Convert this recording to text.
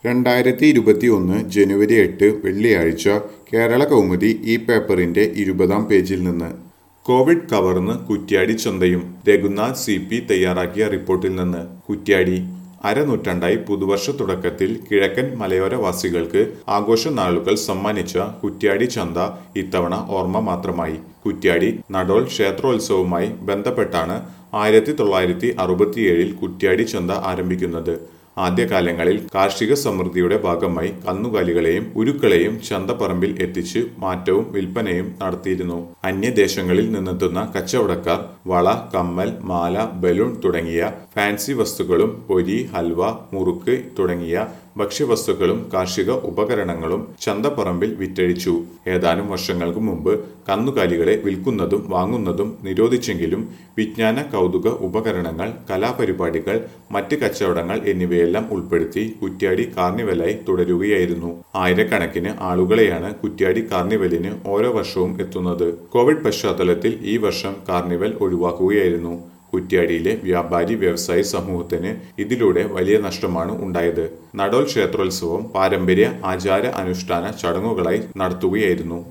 2021 ജനുവരി 8 വെള്ളിയാഴ്ച കേരള കൗമുദി ഈ പേപ്പറിന്റെ 20-ാം പേജിൽ നിന്ന് കോവിഡ് കവർന്ന് കുറ്റ്യാടി ചന്തയും രഘുനാഥ് CP തയ്യാറാക്കിയ റിപ്പോർട്ടിൽ നിന്ന് കുറ്റ്യാടി അരനൂറ്റാണ്ടായി പുതുവർഷ തുടക്കത്തിൽ കിഴക്കൻ മലയോരവാസികൾക്ക് ആഘോഷ നാളുകൾ സമ്മാനിച്ച കുറ്റ്യാടി ചന്ത ഇത്തവണ ഓർമ്മ മാത്രമായി. കുറ്റ്യാടി നടോൾ ക്ഷേത്രോത്സവവുമായി ബന്ധപ്പെട്ടാണ് 1967 കുറ്റ്യാടി ചന്ത ആരംഭിക്കുന്നത്. ആദ്യകാലങ്ങളിൽ കാർഷിക സമൃദ്ധിയുടെ ഭാഗമായി കന്നുകാലികളെയും ഉരുക്കളെയും ചന്തപ്പറമ്പിൽ എത്തിച്ച് മാറ്റവും വിൽപ്പനയും നടത്തിയിരുന്നു. അന്യദേശങ്ങളിൽ നിന്നെത്തുന്ന കച്ചവടക്കാർ വള, കമ്മൽ, മാല, ബലൂൺ തുടങ്ങിയ ഫാൻസി വസ്തുക്കളും പൊരി, ഹൽവ, മുറുക്ക് തുടങ്ങിയ ഭക്ഷ്യവസ്തുക്കളും കാർഷിക ഉപകരണങ്ങളും ചന്തപ്പറമ്പിൽ വിറ്റഴിച്ചു. ഏതാനും വർഷങ്ങൾക്ക് മുമ്പ് കന്നുകാലികളെ വിൽക്കുന്നതും വാങ്ങുന്നതും നിരോധിച്ചെങ്കിലും വിജ്ഞാന കൗതുക ഉപകരണങ്ങൾ, കലാപരിപാടികൾ, മറ്റ് കച്ചവടങ്ങൾ എന്നിവയെല്ലാം ഉൾപ്പെടുത്തി കുറ്റ്യാടി കാർണിവലായി തുടരുകയായിരുന്നു. ആയിരക്കണക്കിന് ആളുകളെയാണ് കുറ്റ്യാടി കാർണിവലിന് ഓരോ വർഷവും എത്തുന്നത്. കോവിഡ് പശ്ചാത്തലത്തിൽ ഈ വർഷം കാർണിവൽ ഒഴിവാക്കുകയായിരുന്നു. കുറ്റ്യാടിയിലെ വ്യാപാരി വ്യവസായി സമൂഹത്തിന് ഇതിലൂടെ വലിയ നഷ്ടമാണ് ഉണ്ടായത്. നടോൽ ക്ഷേത്രോത്സവം പാരമ്പര്യ ആചാര അനുഷ്ഠാന ചടങ്ങുകളായി നടത്തുകയായിരുന്നു.